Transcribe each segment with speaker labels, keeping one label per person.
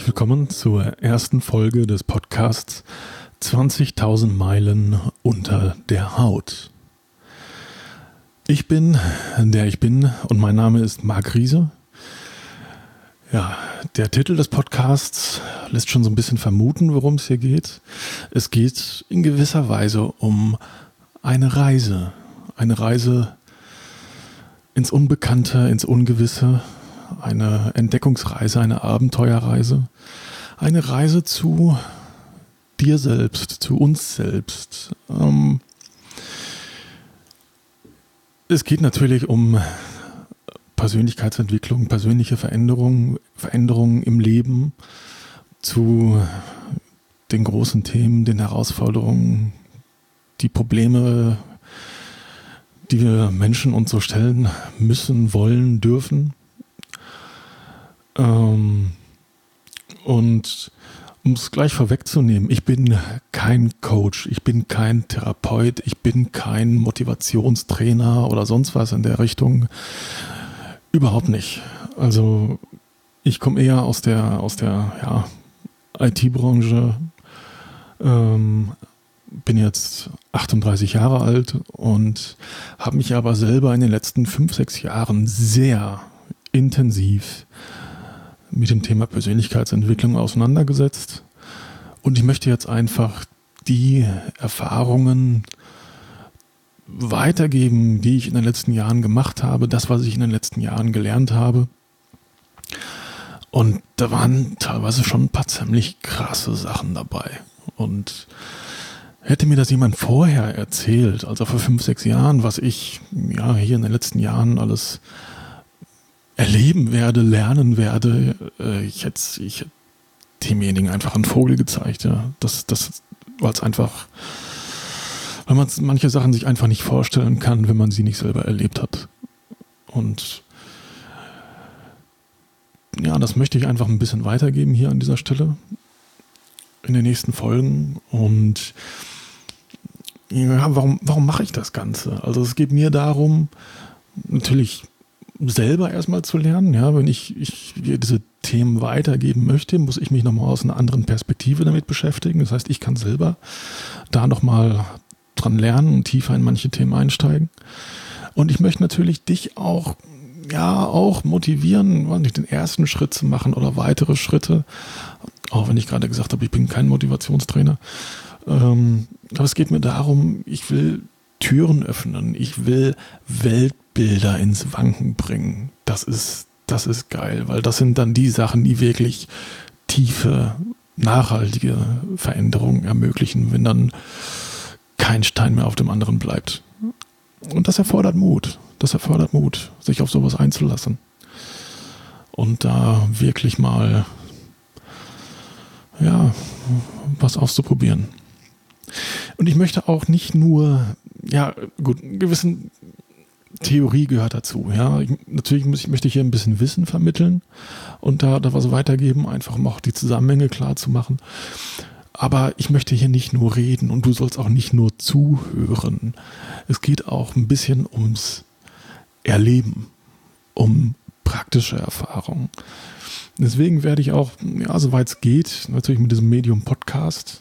Speaker 1: herzlich willkommen zur ersten Folge des Podcasts 20.000 Meilen unter der Haut. Ich bin, der ich bin, und mein Name ist Marc Riese. Ja, der Titel des Podcasts lässt schon so ein bisschen vermuten, worum es hier geht. Es geht in gewisser Weise um eine Reise ins Unbekannte, ins Ungewisse, eine Entdeckungsreise, eine Abenteuerreise, eine Reise zu dir selbst, zu uns selbst. Es geht natürlich um Persönlichkeitsentwicklung, persönliche Veränderungen im Leben, zu den großen Themen, den Herausforderungen, die Probleme, die wir Menschen uns so stellen müssen, wollen, dürfen. Und um es gleich vorwegzunehmen, ich bin kein Coach, ich bin kein Therapeut, ich bin kein Motivationstrainer oder sonst was in der Richtung. Überhaupt nicht. Also ich komme eher aus der IT-Branche, bin jetzt 38 Jahre alt und habe mich aber selber in den letzten 5-6 Jahren sehr intensiv mit dem Thema Persönlichkeitsentwicklung auseinandergesetzt. Und ich möchte jetzt einfach die Erfahrungen weitergeben, die ich in den letzten Jahren gemacht habe, das, was ich in den letzten Jahren gelernt habe. Und da waren teilweise schon ein paar ziemlich krasse Sachen dabei. Und hätte mir das jemand vorher erzählt, also vor 5-6 Jahren, was ich hier in den letzten Jahren alles erleben werde, lernen werde, ich hätte demjenigen einfach einen Vogel gezeigt. Ja. Das weil es einfach, weil man manche Sachen sich einfach nicht vorstellen kann, wenn man sie nicht selber erlebt hat. Und ja, das möchte ich einfach ein bisschen weitergeben hier an dieser Stelle in den nächsten Folgen. Und ja, warum mache ich das Ganze? Also es geht mir darum, natürlich selber erstmal zu lernen. Ja, wenn ich diese Themen weitergeben möchte, muss ich mich nochmal aus einer anderen Perspektive damit beschäftigen. Das heißt, ich kann selber da nochmal dran lernen und tiefer in manche Themen einsteigen. Und ich möchte natürlich dich auch motivieren, den ersten Schritt zu machen oder weitere Schritte. Auch wenn ich gerade gesagt habe, ich bin kein Motivationstrainer. Aber es geht mir darum, ich will Türen öffnen. Ich will Weltbilder ins Wanken bringen. Das ist geil, weil das sind dann die Sachen, die wirklich tiefe, nachhaltige Veränderungen ermöglichen, wenn dann kein Stein mehr auf dem anderen bleibt. Und das erfordert Mut. Sich auf sowas einzulassen. Und da wirklich mal was auszuprobieren. Und ich möchte auch nicht nur, eine gewisse Theorie gehört dazu. Ja, natürlich möchte ich hier ein bisschen Wissen vermitteln und da was weitergeben, einfach um auch die Zusammenhänge klar zu machen. Aber ich möchte hier nicht nur reden und du sollst auch nicht nur zuhören. Es geht auch ein bisschen ums Erleben, um praktische Erfahrung. Deswegen werde ich auch, soweit es geht, natürlich mit diesem Medium Podcast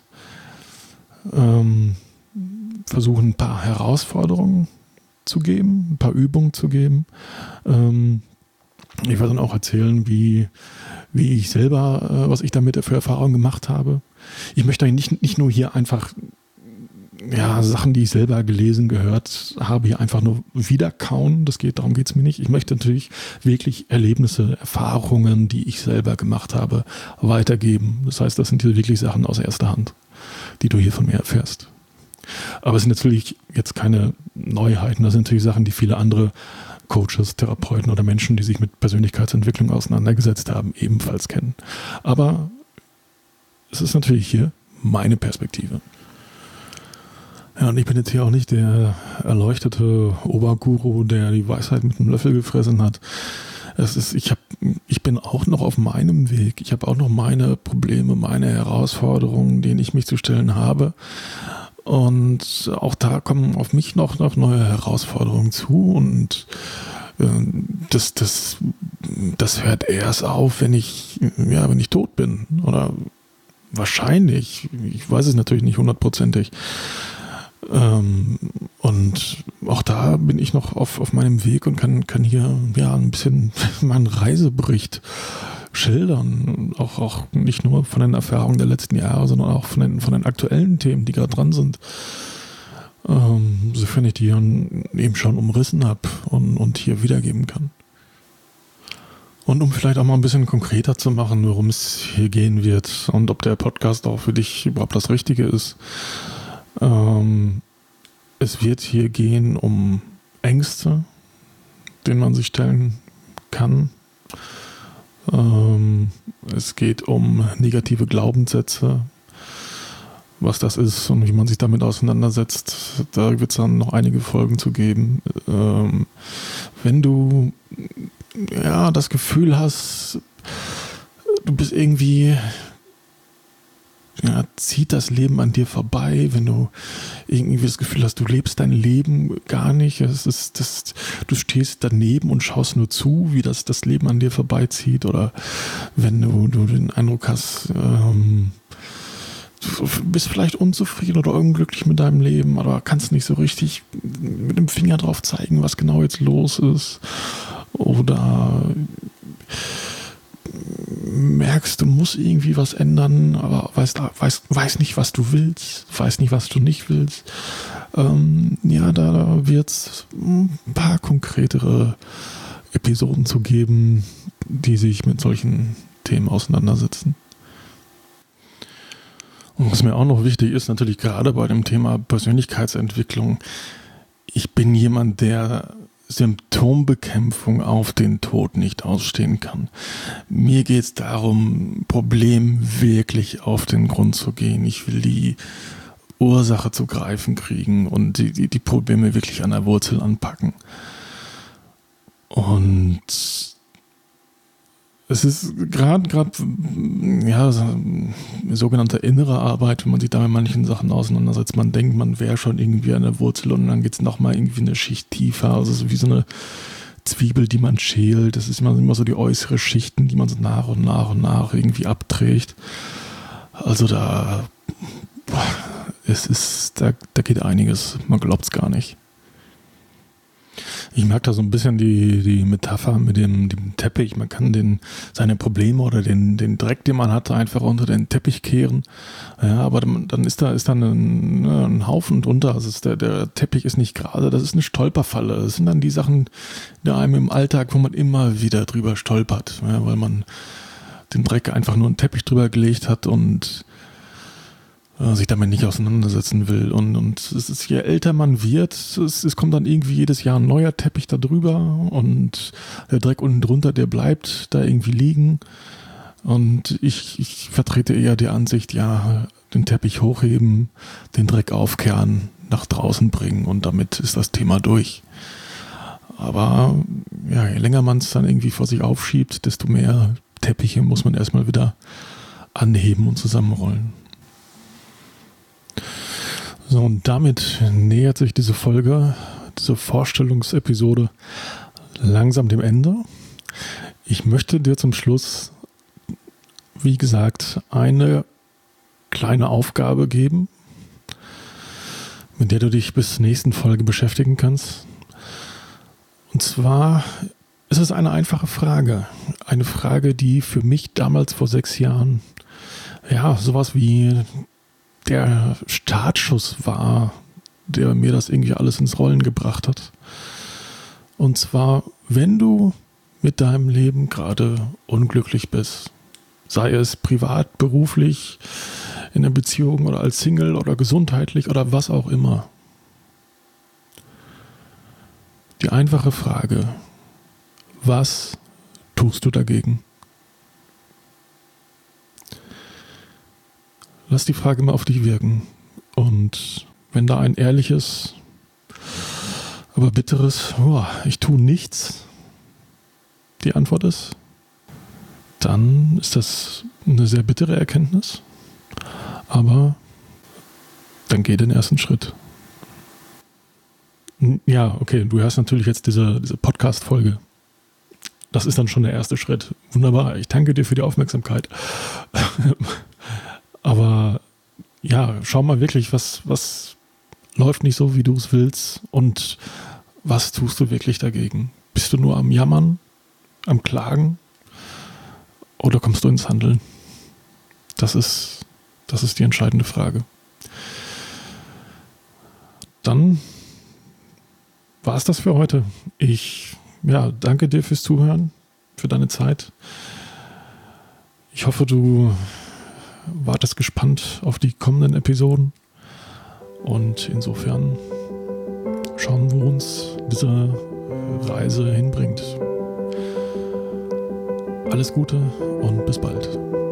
Speaker 1: versuchen, ein paar Herausforderungen zu geben, ein paar Übungen zu geben. Ich werde dann auch erzählen, wie ich selber, was ich damit für Erfahrungen gemacht habe. Ich möchte nicht nur hier einfach Sachen, die ich selber gelesen, gehört habe, hier einfach nur wiederkauen. Darum geht es mir nicht. Ich möchte natürlich wirklich Erlebnisse, Erfahrungen, die ich selber gemacht habe, weitergeben. Das heißt, das sind hier wirklich Sachen aus erster Hand, die du hier von mir erfährst. Aber es sind natürlich jetzt keine Neuheiten. Das sind natürlich Sachen, die viele andere Coaches, Therapeuten oder Menschen, die sich mit Persönlichkeitsentwicklung auseinandergesetzt haben, ebenfalls kennen. Aber es ist natürlich hier meine Perspektive. Ja, und ich bin jetzt hier auch nicht der erleuchtete Oberguru, der die Weisheit mit einem Löffel gefressen hat. Ich bin auch noch auf meinem Weg. Ich habe auch noch meine Probleme, meine Herausforderungen, denen ich mich zu stellen habe. Und auch da kommen auf mich noch neue Herausforderungen zu. Und das hört erst auf, wenn ich tot bin. Oder wahrscheinlich. Ich weiß es natürlich nicht hundertprozentig. Und auch da bin ich noch auf meinem Weg und kann hier ein bisschen meinen Reisebericht schildern. Auch nicht nur von den Erfahrungen der letzten Jahre, sondern auch von den aktuellen Themen, die gerade dran sind. Sofern ich die eben schon umrissen habe und hier wiedergeben kann. Und um vielleicht auch mal ein bisschen konkreter zu machen, worum es hier gehen wird und ob der Podcast auch für dich überhaupt das Richtige ist. Es wird hier gehen um Ängste, denen man sich stellen kann. Es geht um negative Glaubenssätze, was das ist und wie man sich damit auseinandersetzt. Da wird es dann noch einige Folgen zu geben. Wenn du das Gefühl hast, du bist irgendwie, zieht das Leben an dir vorbei, wenn du irgendwie das Gefühl hast, du lebst dein Leben gar nicht, du stehst daneben und schaust nur zu, wie das Leben an dir vorbeizieht, oder wenn du den Eindruck hast, du bist vielleicht unzufrieden oder unglücklich mit deinem Leben, aber kannst nicht so richtig mit dem Finger drauf zeigen, was genau jetzt los ist. Oder merkst, du musst irgendwie was ändern, aber weiß nicht, was du willst, weiß nicht, was du nicht willst. Da wird es ein paar konkretere Episoden zu geben, die sich mit solchen Themen auseinandersetzen. Und was mir auch noch wichtig ist, natürlich gerade bei dem Thema Persönlichkeitsentwicklung, ich bin jemand, der Symptombekämpfung auf den Tod nicht ausstehen kann. Mir geht es darum, Problemen wirklich auf den Grund zu gehen. Ich will die Ursache zu greifen kriegen und die Probleme wirklich an der Wurzel anpacken. Und es ist gerade sogenannte innere Arbeit, wenn man sich da mit manchen Sachen auseinandersetzt. Man denkt, man wäre schon irgendwie an der Wurzel und dann geht es nochmal irgendwie eine Schicht tiefer. Also so wie so eine Zwiebel, die man schält. Das ist immer so die äußere Schichten, die man so nach und nach irgendwie abträgt. Also da geht einiges. Man glaubt es gar nicht. Ich mag da so ein bisschen die Metapher mit dem Teppich. Man kann seine Probleme oder den Dreck, den man hat, einfach unter den Teppich kehren. Ja, aber dann ist da ein Haufen drunter. Also der Teppich ist nicht gerade, das ist eine Stolperfalle. Das sind dann die Sachen, die einem im Alltag, wo man immer wieder drüber stolpert, ja, weil man den Dreck einfach nur einen Teppich drüber gelegt hat und sich damit nicht auseinandersetzen will. Und es ist, je älter man wird, es kommt dann irgendwie jedes Jahr ein neuer Teppich da drüber und der Dreck unten drunter, der bleibt da irgendwie liegen. Und ich vertrete eher die Ansicht, den Teppich hochheben, den Dreck aufkehren, nach draußen bringen und damit ist das Thema durch. Aber je länger man es dann irgendwie vor sich aufschiebt, desto mehr Teppiche muss man erstmal wieder anheben und zusammenrollen. So, und damit nähert sich diese Vorstellungsepisode langsam dem Ende. Ich möchte dir zum Schluss, wie gesagt, eine kleine Aufgabe geben, mit der du dich bis zur nächsten Folge beschäftigen kannst. Und zwar ist es eine einfache Frage. Eine Frage, die für mich damals vor 6 Jahren, sowas wie der Startschuss war, der mir das irgendwie alles ins Rollen gebracht hat. Und zwar, wenn du mit deinem Leben gerade unglücklich bist, sei es privat, beruflich, in einer Beziehung oder als Single oder gesundheitlich oder was auch immer. Die einfache Frage, was tust du dagegen? Lass die Frage mal auf dich wirken. Und wenn da ein ehrliches, aber bitteres, ich tue nichts, die Antwort ist, dann ist das eine sehr bittere Erkenntnis. Aber dann geh den ersten Schritt. Ja, okay, du hörst natürlich jetzt diese Podcast-Folge. Das ist dann schon der erste Schritt. Wunderbar, ich danke dir für die Aufmerksamkeit. Aber ja, schau mal wirklich, was läuft nicht so, wie du es willst und was tust du wirklich dagegen? Bist du nur am Jammern, am Klagen oder kommst du ins Handeln? Das ist die entscheidende Frage. Dann war es das für heute. Ich danke dir fürs Zuhören, für deine Zeit. Ich hoffe, du wartest gespannt auf die kommenden Episoden. Und insofern schauen, wo uns diese Reise hinbringt. Alles Gute und bis bald.